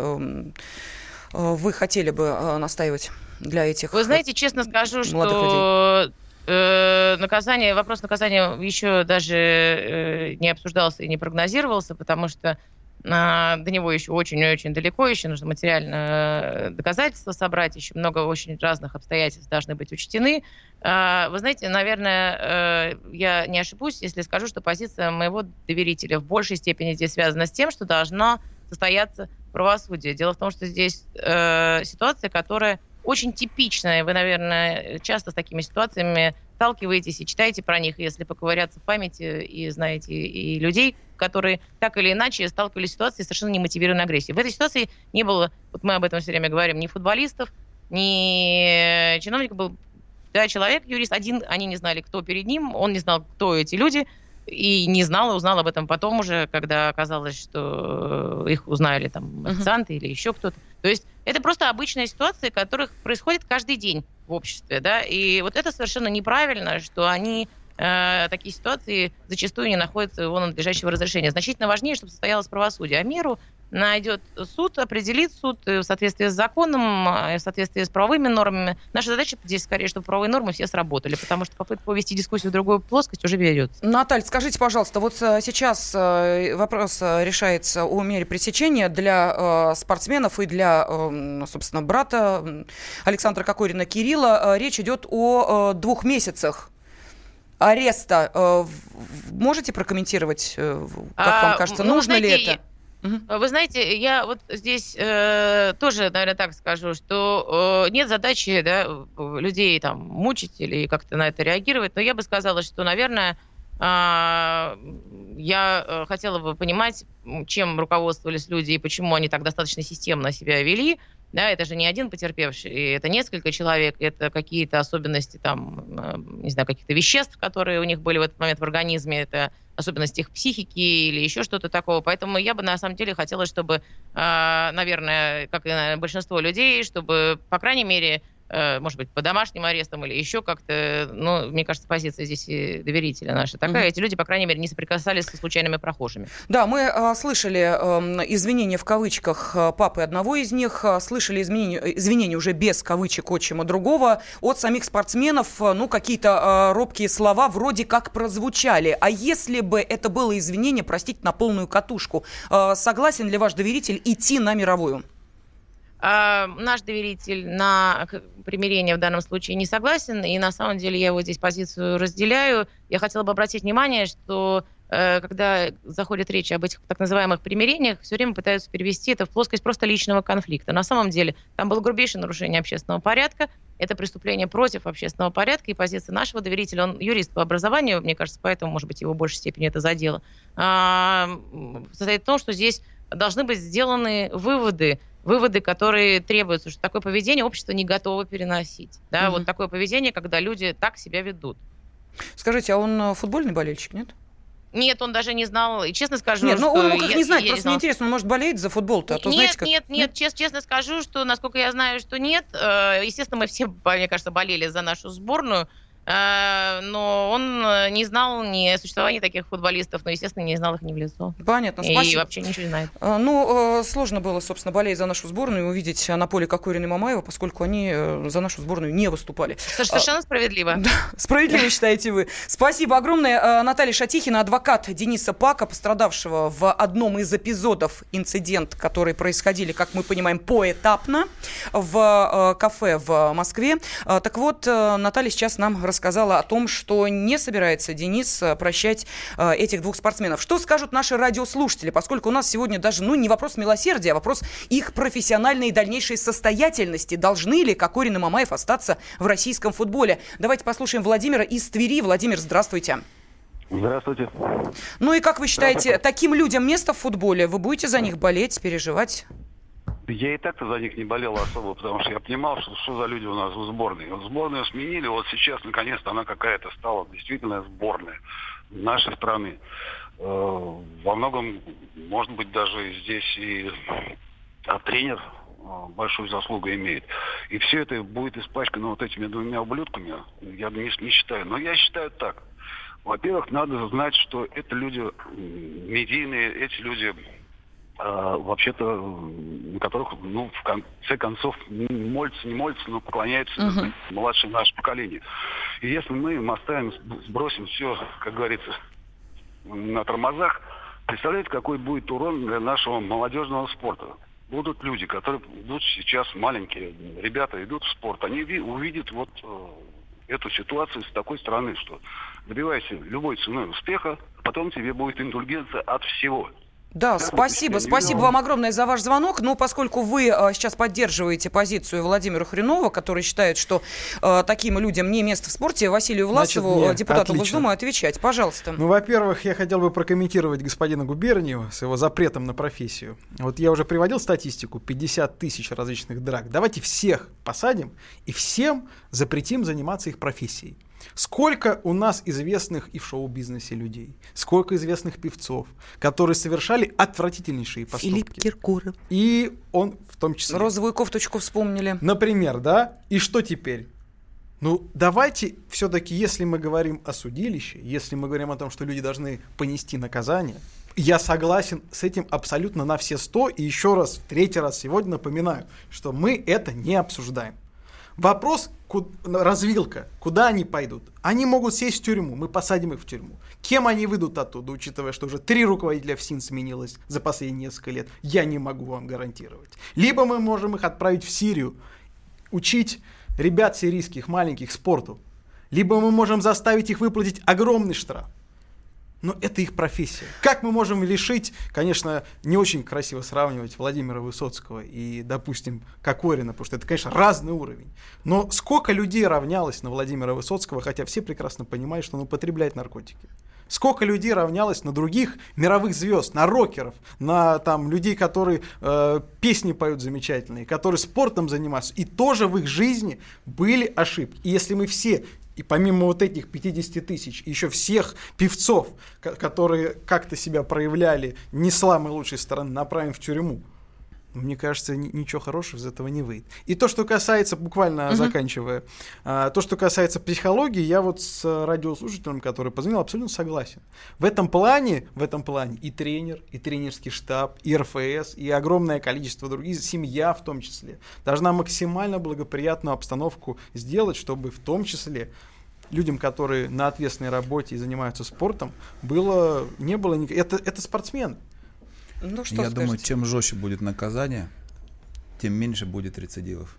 вы хотели бы настаивать для этих Вы знаете, честно скажу, что э, наказание, вопрос наказания еще даже э, не обсуждался и не прогнозировался, потому что до него еще очень-очень далеко, еще нужно материальное доказательство собрать, еще много очень разных обстоятельств должны быть учтены. Вы знаете, наверное, я не ошибусь, если скажу, что позиция моего доверителя в большей степени здесь связана с тем, что должно состояться правосудие. Дело в том, что здесь ситуация, которая очень типичная. Вы, наверное, часто с такими ситуациями сталкиваетесь и читаете про них, если поковыряться в памяти и знаете и людей, которые так или иначе сталкивались с ситуацией совершенно немотивированной агрессии. В этой ситуации не было, вот мы об этом все время говорим, ни футболистов, ни чиновников, был да, человек, юрист, один, они не знали, кто перед ним, он не знал, кто эти люди, и не знал, и узнал об этом потом уже, когда оказалось, что их узнали там официанты uh-huh. или еще кто-то. То есть это просто обычная ситуация, которая происходит каждый день в обществе, да, и вот это совершенно неправильно, что они, э, такие ситуации зачастую не находят его надлежащего разрешения. Значительно важнее, чтобы состоялось правосудие, а меру найдет суд, определит суд в соответствии с законом, в соответствии с правовыми нормами. Наша задача здесь скорее, чтобы правовые нормы все сработали, потому что попытка повести дискуссию в другую плоскость уже ведется. Наталья, скажите, пожалуйста, вот сейчас вопрос решается о мере пресечения для спортсменов и для, собственно, брата Александра Кокорина Кирилла. Речь идет о двух месяцах ареста. Можете прокомментировать, как вам кажется, ну, нужно знаете, ли это? Вы знаете, я вот здесь э, тоже, наверное, так скажу, что э, нет задачи, да, людей там мучить или как-то на это реагировать, но я бы сказала, что, наверное, э, я хотела бы понимать, чем руководствовались люди и почему они так достаточно системно себя вели. Да, это же не один потерпевший, это несколько человек, это какие-то особенности там, не знаю, каких-то веществ, которые у них были в этот момент в организме, это особенности их психики или еще что-то такого. Поэтому я бы на самом деле хотела, чтобы, наверное, как и наверное, большинство людей, чтобы, по крайней мере, может быть, по домашним арестам или еще как-то, ну, мне кажется, позиция здесь и доверителя наша такая. Mm-hmm. Эти люди, по крайней мере, не соприкасались со случайными прохожими. Да, мы э, слышали э, извинения в кавычках папы одного из них, э, слышали изменения, извинения уже без кавычек отчима другого. От самих спортсменов, э, ну, какие-то э, робкие слова вроде как прозвучали. А если бы это было извинение, простите, на полную катушку, э, согласен ли ваш доверитель идти на мировую? А, наш доверитель на примирение в данном случае не согласен, и на самом деле я его здесь позицию разделяю. Я хотела бы обратить внимание, что э, когда заходит речь об этих так называемых примирениях, все время пытаются перевести это в плоскость просто личного конфликта. На самом деле там было грубейшее нарушение общественного порядка, это преступление против общественного порядка, и позиция нашего доверителя, он юрист по образованию, мне кажется, поэтому, может быть, его в большей степени это задело, а, состоит в том, что здесь должны быть сделаны выводы, выводы, которые требуются, что такое поведение общество не готово переносить. Да? Угу. Вот такое поведение, когда люди так себя ведут. Скажите, а он футбольный болельщик, нет? Нет, он даже не знал, и честно скажу, нет, что... Нет, ну он как я, не знает, я просто не мне интересно, он может болеть за футбол-то, а то, нет, знаете, как... Нет, нет, нет, честно, честно скажу, что, насколько я знаю, что нет. Естественно, мы все, мне кажется, болели за нашу сборную, но он не знал ни о существовании таких футболистов, но, естественно, не знал их ни в лицо. Понятно, и спасибо. И вообще ничего не знает. Ну, сложно было, собственно, болеть за нашу сборную и увидеть на поле Кокорина и Мамаева, поскольку они за нашу сборную не выступали. Совершенно справедливо. Да, справедливо считаете вы. Спасибо огромное. Наталья Шатихина, адвокат Дениса Пака, пострадавшего в одном из эпизодов инцидент, которые происходили, как мы понимаем, поэтапно в кафе в Москве. Так вот, Наталья сейчас нам рассказала о том, что не собирается Денис прощать этих двух спортсменов. Что скажут наши радиослушатели, поскольку у нас сегодня даже, ну, не вопрос милосердия, а вопрос их профессиональной и дальнейшей состоятельности. Должны ли Кокорин и Мамаев остаться в российском футболе? Давайте послушаем Владимира из Твери. Владимир, здравствуйте. Здравствуйте. Ну и как вы считаете, таким людям место в футболе? Вы будете за них болеть, переживать? Я и так-то за них не болел особо, потому что я понимал, что, что за люди у нас в сборной. Вот сборную сменили, вот сейчас наконец-то она какая-то стала действительно сборная нашей страны. Э, во многом, может быть, даже здесь и а тренер большую заслугу имеет. И все это будет испачкано вот этими двумя ублюдками, я не, не считаю. Но я считаю так. Во-первых, надо знать, что это люди медийные, эти люди... вообще-то, на которых, ну, в конце концов, молятся, не молятся, но поклоняются uh-huh. младшее наше поколение. И если мы им оставим, сбросим все, как говорится, на тормозах, представляете, какой будет урон для нашего молодежного спорта? Будут люди, которые идут сейчас, маленькие ребята идут в спорт, они увидят вот эту ситуацию с такой стороны, что добивайся любой ценой успеха, потом тебе будет индульгенция от всего. Да, спасибо. Спасибо вам огромное за ваш звонок. Но поскольку вы а, сейчас поддерживаете позицию Владимира Хренова, который считает, что а, таким людям не место в спорте, Василию Власову, Значит, нет, депутату Госдумы, отвечать. Пожалуйста. Ну, во-первых, я хотел бы прокомментировать господина Губерниева с его запретом на профессию. Вот я уже приводил статистику, пятьдесят тысяч различных драк. Давайте всех посадим и всем запретим заниматься их профессией. Сколько у нас известных и в шоу-бизнесе людей, сколько известных певцов, которые совершали отвратительнейшие поступки. Филипп Киркоров. И он в том числе. Розовую кофточку вспомнили. Например, да? И что теперь? Ну, давайте все-таки, если мы говорим о судилище, если мы говорим о том, что люди должны понести наказание, я согласен с этим абсолютно на все сто. И еще раз, в третий раз сегодня напоминаю, что мы это не обсуждаем. Вопрос, куда, развилка, куда они пойдут? Они могут сесть в тюрьму, мы посадим их в тюрьму. Кем они выйдут оттуда, учитывая, что уже три руководителя ФСИН сменилось за последние несколько лет, я не могу вам гарантировать. Либо мы можем их отправить в Сирию, учить ребят сирийских маленьких спорту, либо мы можем заставить их выплатить огромный штраф. Но это их профессия. Как мы можем лишить, конечно, не очень красиво сравнивать Владимира Высоцкого и, допустим, Кокорина, потому что это, конечно, разный уровень. Но сколько людей равнялось на Владимира Высоцкого, хотя все прекрасно понимают, что он употребляет наркотики. Сколько людей равнялось на других мировых звезд, на рокеров, на там, людей, которые э, песни поют замечательные, которые спортом занимаются. И тоже в их жизни были ошибки. И если мы все... И помимо вот этих пятидесяти тысяч, еще всех певцов, которые как-то себя проявляли не с самой лучшей стороны, направим в тюрьму, мне кажется, ничего хорошего из этого не выйдет. И то, что касается, буквально uh-huh. заканчивая, а, то, что касается психологии, я вот с радиослушателем, который позвонил, абсолютно согласен. В этом плане, в этом плане и тренер, и тренерский штаб, и эр эф эс, и огромное количество других, семья в том числе, должна максимально благоприятную обстановку сделать, чтобы в том числе людям, которые на ответственной работе и занимаются спортом, было, не было никак... Это, это спортсмен. Ну, что Я скажете? думаю, чем жестче будет наказание, тем меньше будет рецидивов.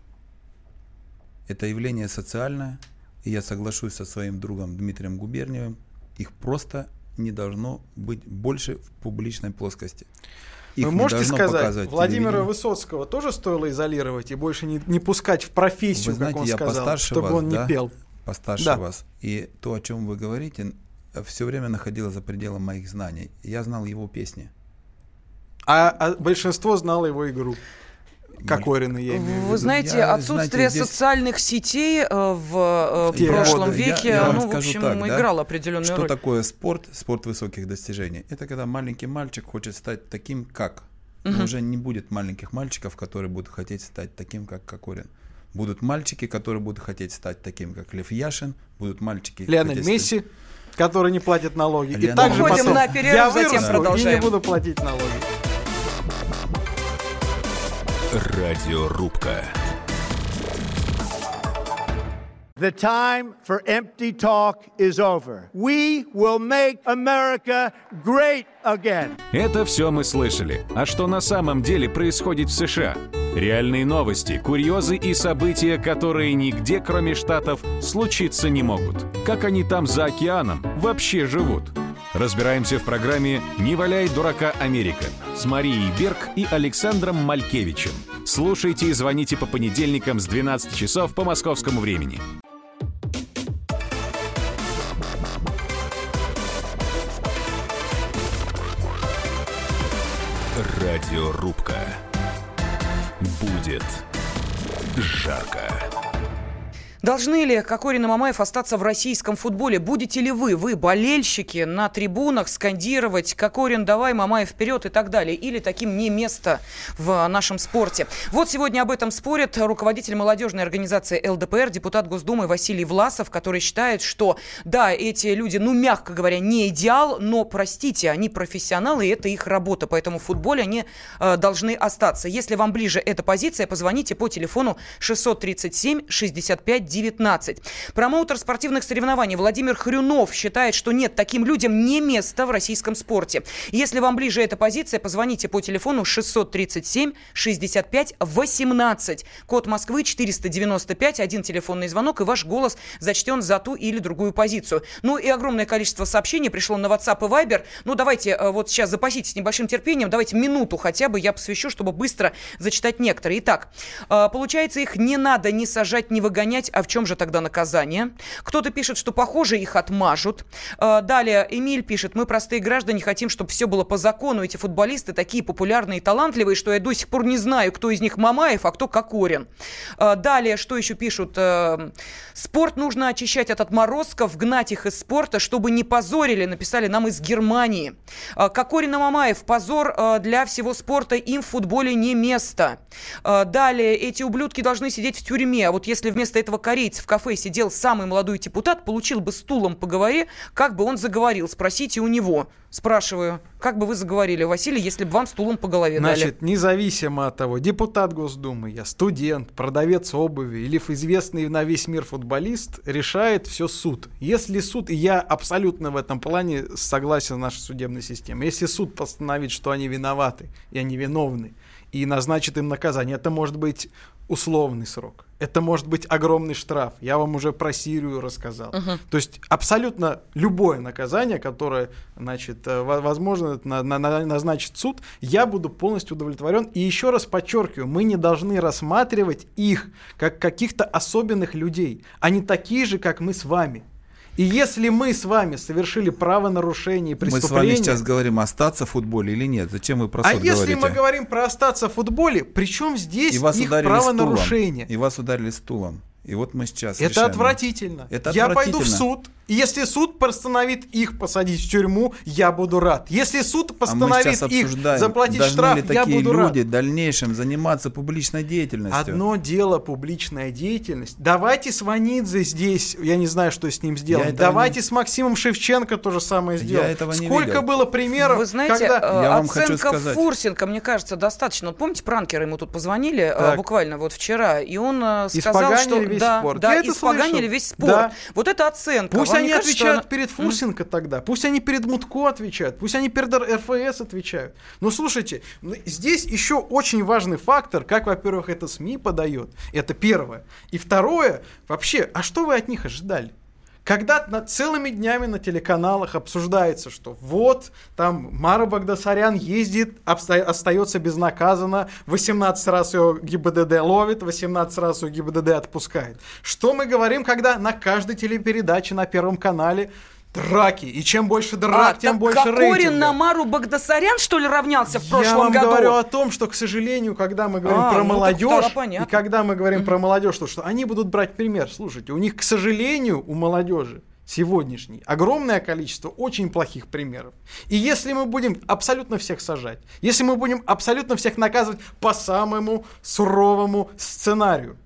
Это явление социальное, и я соглашусь со своим другом Дмитрием Губерниевым, их просто не должно быть больше в публичной плоскости. Их Вы можете сказать, Владимира Высоцкого тоже стоило изолировать и больше не, не пускать в профессию, вы знаете, как он я сказал, чтобы вас, он да? не пел? Постарше да. вас. И то, о чем вы говорите, все время находилось за пределом моих знаний. Я знал его песни. А, а большинство знало его игру. Кокорина, я имею в виду. Вы знаете, я, отсутствие знаете, здесь... социальных сетей в, в прошлом годы. веке, я, я ну, в общем, так, играло да? определенную Что роль. Что такое спорт, спорт высоких достижений? Это когда маленький мальчик хочет стать таким, как. Но угу. уже не будет маленьких мальчиков, которые будут хотеть стать таким, как Кокорин. Будут мальчики, которые будут хотеть стать такими, как Лев Яшин, будут мальчики... Лионель Месси, стать... который не платит налоги. Лионель... И также Уходим потом на перерыв, я затем вырасту продолжаем. И не буду платить налоги. Радиорубка. The time for empty talk is over. We will make America great again. Это все мы слышали. А что на самом деле происходит в США? Реальные новости, курьезы и события, которые нигде, кроме Штатов, случиться не могут. Как они там за океаном вообще живут? Разбираемся в программе «Не валяй дурака, Америка» с Марией Берг и Александром Малькевичем. Слушайте и звоните по понедельникам с двенадцати часов по московскому времени. Радиорубка. Будет жарко. Должны ли Кокорин и Мамаев остаться в российском футболе? Будете ли вы, вы, болельщики, на трибунах скандировать «Кокорин, давай, Мамаев, вперед» и так далее? Или таким не место в нашем спорте? Вот сегодня об этом спорит руководитель молодежной организации эл дэ пэ эр, депутат Госдумы Василий Власов, который считает, что да, эти люди, ну, мягко говоря, не идеал, но, простите, они профессионалы, и это их работа, поэтому в футболе они э, должны остаться. Если вам ближе эта позиция, позвоните по телефону шестьсот тридцать семь шестьдесят пять девятнадцать. Промоутер спортивных соревнований Владимир Хрюнов считает, что нет, таким людям не место в российском спорте. Если вам ближе эта позиция, позвоните по телефону шестьсот тридцать семь шестьдесят пять восемнадцать. Код Москвы четыреста девяносто пять, один телефонный звонок, и ваш голос зачтен за ту или другую позицию. Ну и огромное количество сообщений пришло на WhatsApp и Viber. Ну давайте вот сейчас запаситесь небольшим терпением, давайте минуту хотя бы я посвящу, чтобы быстро зачитать некоторые. Итак, получается, их не надо ни сажать, ни выгонять. А в чем же тогда наказание? Кто-то пишет, что, похоже, их отмажут. Далее Эмиль пишет: мы, простые граждане, хотим, чтобы все было по закону. Эти футболисты такие популярные и талантливые, что я до сих пор не знаю, кто из них Мамаев, а кто Кокорин. Далее, что еще пишут? Спорт нужно очищать от отморозков, гнать их из спорта, чтобы не позорили, написали нам из Германии. Кокорин и Мамаев, позор для всего спорта, им в футболе не место. Далее, эти ублюдки должны сидеть в тюрьме. А вот если вместо этого корейца в кафе сидел самый молодой депутат, получил бы стулом по голове, как бы он заговорил? Спросите у него. Спрашиваю, как бы вы заговорили, Василий, если бы вам стулом по голове Значит, дали? Независимо от того, депутат Госдумы, я студент, продавец обуви или известный на весь мир футболист, решает все суд. Если суд, и я абсолютно в этом плане согласен с нашей судебной системой, если суд постановит, что они виноваты и они виновны, и назначит им наказание, это может быть условный срок. Это может быть огромный штраф. Я вам уже про Сирию рассказал. Uh-huh. То есть абсолютно любое наказание, которое, значит, возможно, на, на, назначит суд, я буду полностью удовлетворен. И еще раз подчеркиваю, мы не должны рассматривать их как каких-то особенных людей. Они такие же, как мы с вами. И если мы с вами совершили правонарушение и преступление... Мы с вами сейчас говорим, остаться в футболе или нет? Зачем вы про суд говорите? А если мы говорим про остаться в футболе, при чем здесь и вас их стулом. правонарушение? И вас ударили стулом. И вот мы сейчас Это решаем. отвратительно. Это я отвратительно. пойду в суд. И если суд постановит их посадить в тюрьму, я буду рад. Если суд постановит а их заплатить штраф, я буду рад. Должны ли такие люди в дальнейшем заниматься публичной деятельностью? Одно дело публичная деятельность. Давайте с Ванидзе здесь, я не знаю, что с ним сделать. Давайте не... с Максимом Шевченко то же самое сделать. Я этого не Сколько видел. было примеров, Вы знаете, когда... я вам оценка сказать... Фурсенко, мне кажется, достаточно. Вот помните, пранкеры ему тут позвонили так. буквально вот вчера, и он сказал, что... Весь да, спорт. да, Я испоганили весь спорт. Да. Вот это оценка. Пусть Вам они кажется, отвечают что... перед Фурсенко mm. тогда, пусть они перед Мутко отвечают, пусть они перед эр эф эс отвечают. Но слушайте, здесь еще очень важный фактор, как, во-первых, это СМИ подает, это первое. И второе, вообще, а что вы от них ожидали? Когда над целыми днями на телеканалах обсуждается, что вот, там Мара Багдасарян ездит, обста- остается безнаказанно, восемнадцать раз ее ГИБДД ловит, восемнадцать раз ее ГИБДД отпускает. Что мы говорим, когда на каждой телепередаче на Первом канале драки. И чем больше драк, а, тем больше рейтинга. Кокорин на Мару Багдасарян, что ли, равнялся в прошлом году? Я вам году? говорю о том, что, к сожалению, когда мы говорим а, про ну, молодежь, и когда мы говорим mm-hmm. про молодежь, то что они будут брать пример. Слушайте, у них, к сожалению, у молодежи сегодняшней огромное количество очень плохих примеров. И если мы будем абсолютно всех сажать, если мы будем абсолютно всех наказывать по самому суровому сценарию,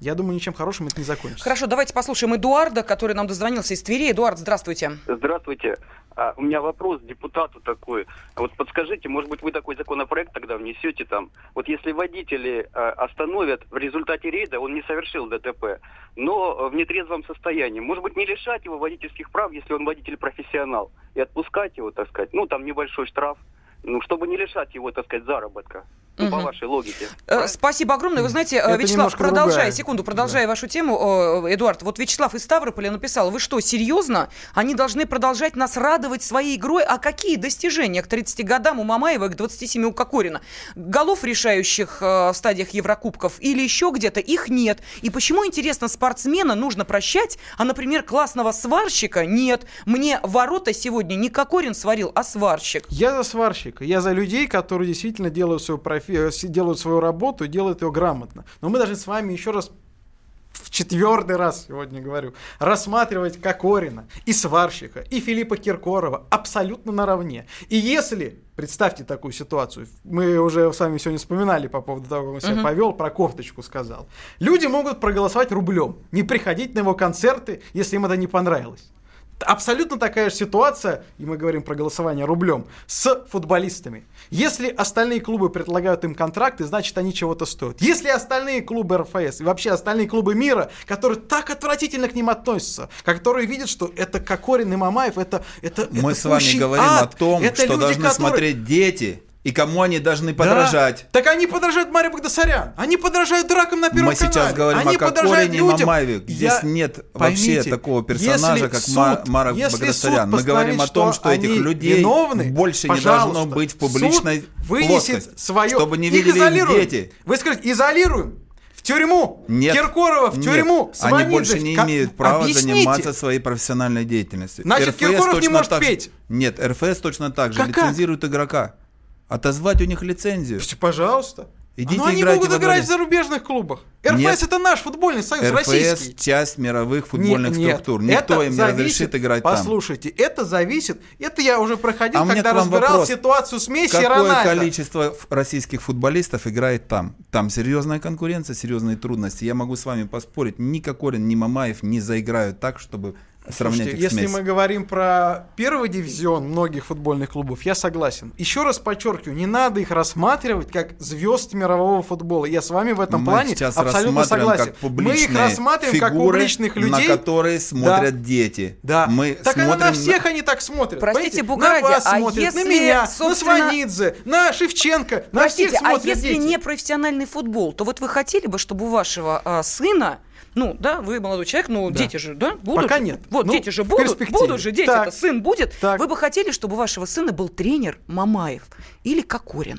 я думаю, ничем хорошим это не закончится. Хорошо, давайте послушаем Эдуарда, который нам дозвонился из Твери. Эдуард, здравствуйте. Здравствуйте. А, у меня вопрос депутату такой. Вот подскажите, может быть, вы такой законопроект тогда внесете там. Вот если водители а, остановят в результате рейда, он не совершил ДТП, но в нетрезвом состоянии, может быть, не лишать его водительских прав, если он водитель-профессионал, и отпускать его, так сказать, ну, там небольшой штраф, ну, чтобы не лишать его, так сказать, заработка. Ну, угу. По вашей логике. Э, спасибо огромное. Вы знаете, это Вячеслав, продолжая, другая. секунду, продолжая да. вашу тему, Эдуард, вот Вячеслав из Ставрополя написал, вы что, серьезно? Они должны продолжать нас радовать своей игрой? А какие достижения к тридцати годам у Мамаева и к двадцати семи у Кокорина? Голов, решающих э, в стадиях Еврокубков или еще где-то, их нет. И почему, интересно, спортсмена нужно прощать, а, например, классного сварщика нет? Мне ворота сегодня не Кокорин сварил, а сварщик. Я за сварщика. Я за людей, которые действительно делают свою профессию, делают свою работу и делают ее грамотно. Но мы должны с вами еще раз, в четвертый раз сегодня говорю, рассматривать Кокорина и сварщика, и Филиппа Киркорова абсолютно наравне. И если, представьте такую ситуацию, мы уже с вами сегодня вспоминали по поводу того, как он себя uh-huh. повел, про кофточку сказал. Люди могут проголосовать рублем, не приходить на его концерты, если им это не понравилось. Абсолютно такая же ситуация, и мы говорим про голосование рублем, с футболистами. Если остальные клубы предлагают им контракты, значит, они чего-то стоят. Если остальные клубы эр эф эс и вообще остальные клубы мира, которые так отвратительно к ним относятся, которые видят, что это Кокорин и Мамаев, это, это, мы это с вами говорим ад. О том, это что люди, должны которые... смотреть дети. И кому они должны подражать? Да. Так они подражают Маре Багдасарян. Они подражают дракам на Первом Мы канале. Мы сейчас говорим они о Кокорине и Мамаеве. Здесь Я... нет Поймите, вообще такого персонажа, как суд, Мара Багдасарян. Мы говорим о том, что этих людей виновны, больше не должно быть в публичной плоскости. Свое... Чтобы не видели их дети. Вы скажете, изолируем. В тюрьму. Нет. Киркорова в тюрьму. Нет. Они больше не как... имеют права Объясните. заниматься своей профессиональной деятельностью. Значит, эр эф эс Киркоров не может петь. Же... Нет, эр эф эс точно так же как лицензирует как? игрока. Отозвать у них лицензию. Пожалуйста. Идите Но они могут играть в зарубежных клубах. эр эф эс Нет. это наш футбольный союз, эр эф эс российский. эр эф эс часть мировых футбольных нет, структур. Нет, Никто им зависит, не разрешит играть послушайте, там. Послушайте, это зависит. Это я уже проходил, а когда разбирал вопрос. ситуацию с Месси и Какое Рональдо. Какое количество российских футболистов играет там? Там серьезная конкуренция, серьезные трудности. Я могу с вами поспорить, ни Кокорин, ни Мамаев не заиграют так, чтобы... Слушайте, если мы говорим про первый дивизион многих футбольных клубов, я согласен. Еще раз подчеркиваю, не надо их рассматривать как звезд мирового футбола. Я с вами в этом мы плане абсолютно согласен. Мы их рассматриваем фигуры, как публичных людей, на которые смотрят да. дети. Да. Мы так смотрим... на всех они так смотрят. Простите, Бога ради, на вас а смотрят, если, на меня, собственно... на Сванидзе, на Шевченко, на Простите, всех смотрят а если дети. не профессиональный футбол, то вот вы хотели бы, чтобы у вашего а, сына, ну, да, вы молодой человек, ну, да. дети же, да, будут. Пока нет. Вот, ну, дети же будут, будут же дети, это сын будет. Так. Вы бы хотели, чтобы у вашего сына был тренер Мамаев или Кокорин?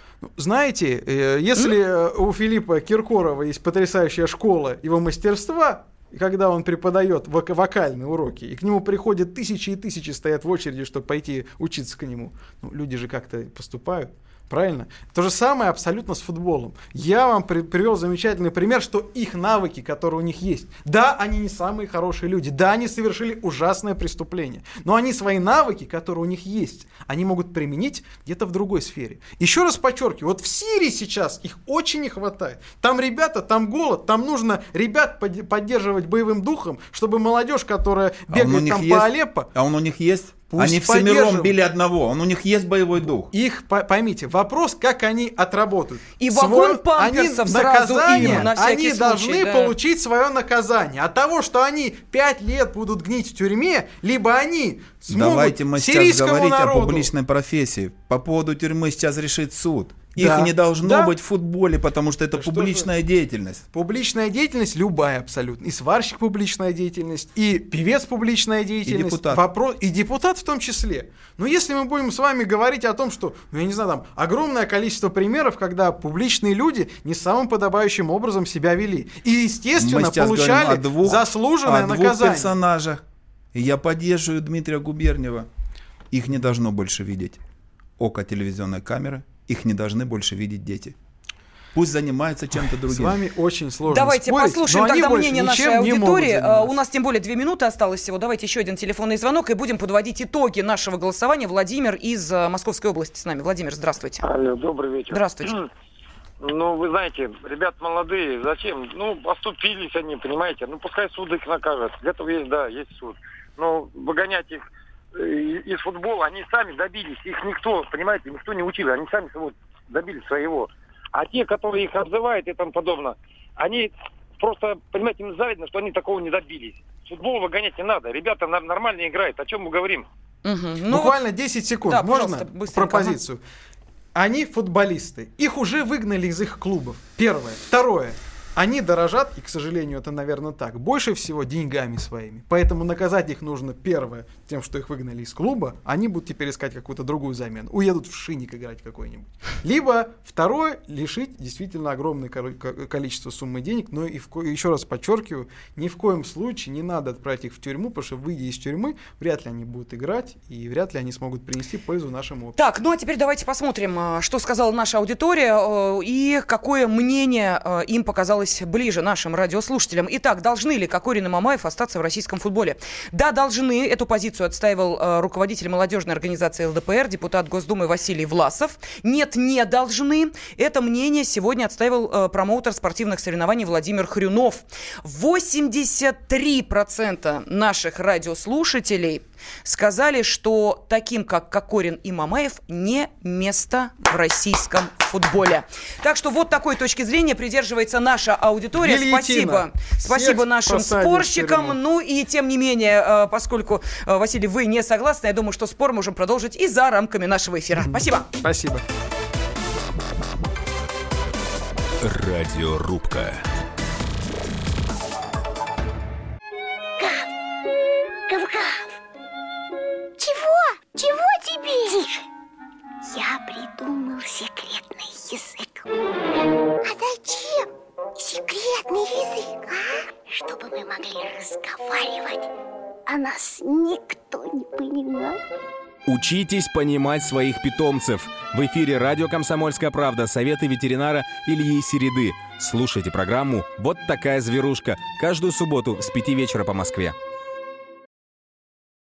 Знаете, если mm? у Филиппа Киркорова есть потрясающая школа его мастерства, когда он преподает вок- вокальные уроки, и к нему приходят тысячи и тысячи, стоят в очереди, чтобы пойти учиться к нему, ну, люди же как-то поступают. Правильно? То же самое абсолютно с футболом. Я вам при- привел замечательный пример, что их навыки, которые у них есть, да, они не самые хорошие люди, да, они совершили ужасное преступление, но они свои навыки, которые у них есть, они могут применить где-то в другой сфере. Еще раз подчеркиваю, вот в Сирии сейчас их очень не хватает. Там ребята, там голод, там нужно ребят под- поддерживать боевым духом, чтобы молодежь, которая бегает а там есть, по Алеппо... А он у них есть? Пусть они всемиром били одного, он у них есть боевой дух. Их, поймите, вопрос, как они отработают. И вагон памперсов сразу им, на всякий Они случай, должны да. получить свое наказание. От того, что они пять лет будут гнить в тюрьме, либо они смогут Давайте мы сейчас говорить народу... о публичной профессии. По поводу тюрьмы сейчас решит суд. Их да. не должно да. быть в футболе, потому что это да публичная деятельность. Публичная деятельность любая абсолютно. И сварщик публичная деятельность, и певец публичная деятельность. И депутат. Вопрос, и депутат в том числе. Но если мы будем с вами говорить о том, что, ну я не знаю, там огромное количество примеров, когда публичные люди не самым подобающим образом себя вели. И, естественно, получали двух, заслуженное о наказание. О двух персонажах. И я поддерживаю Дмитрия Губерниева. Их не должно больше видеть око телевизионной камеры. Их не должны больше видеть дети. Пусть занимаются чем-то другим. С вами очень сложно Давайте спорить, послушаем тогда мнение нашей аудитории. У нас тем более две минуты осталось всего. Давайте еще один телефонный звонок и будем подводить итоги нашего голосования. Владимир из Московской области с нами. Владимир, здравствуйте. Алло, добрый вечер. Здравствуйте. Ну, вы знаете, ребят молодые, зачем? Ну, оступились они, понимаете? Ну, пускай суд их накажет. Для этого есть, да, есть суд. Но выгонять их из футбола, они сами добились. Их никто, понимаете, никто не учил. Они сами вот добились своего. А те, которые их обзывают и тому подобное, они просто, понимаете, им завидно, что они такого не добились. Футбол выгонять не надо. Ребята нормально играют. О чем мы говорим? Угу. Ну, буквально десять секунд. Да, можно про позицию? Они футболисты. Их уже выгнали из их клубов. Первое. Второе. Они дорожат, и, к сожалению, это, наверное, так, больше всего деньгами своими. Поэтому наказать их нужно, первое, тем, что их выгнали из клуба. Они будут теперь искать какую-то другую замену. Уедут в Шинник играть какой-нибудь. Либо, второе, лишить действительно огромное количество суммы денег. Но и в ко... еще раз подчеркиваю, ни в коем случае не надо отправить их в тюрьму, потому что, выйдя из тюрьмы, вряд ли они будут играть, и вряд ли они смогут принести пользу нашему обществу. Так, ну а теперь давайте посмотрим, что сказала наша аудитория и какое мнение им показалось ближе нашим радиослушателям. Итак, должны ли Кокорин и Мамаев остаться в российском футболе? Да, должны. Эту позицию отстаивал э, руководитель молодежной организации эл дэ пэ эр, депутат Госдумы Василий Власов. Нет, не должны. Это мнение сегодня отстаивал э, промоутер спортивных соревнований Владимир Хрюнов. восемьдесят три процента наших радиослушателей сказали, что таким, как Кокорин и Мамаев, не место в российском футболе. Так что вот такой точки зрения придерживается наша аудитория. Гильотина. Спасибо. Спасибо нашим спорщикам. Ну и тем не менее, поскольку, Василий, вы не согласны, я думаю, что спор можем продолжить и за рамками нашего эфира. Спасибо. Спасибо. Радиорубка. Чего тебе? Тише. Я придумал секретный язык. А зачем секретный язык, а? Чтобы мы могли разговаривать, а нас никто не понимал. Учитесь понимать своих питомцев. В эфире радио «Комсомольская правда», советы ветеринара Ильи Середы. Слушайте программу «Вот такая зверушка» каждую субботу с пяти вечера по Москве.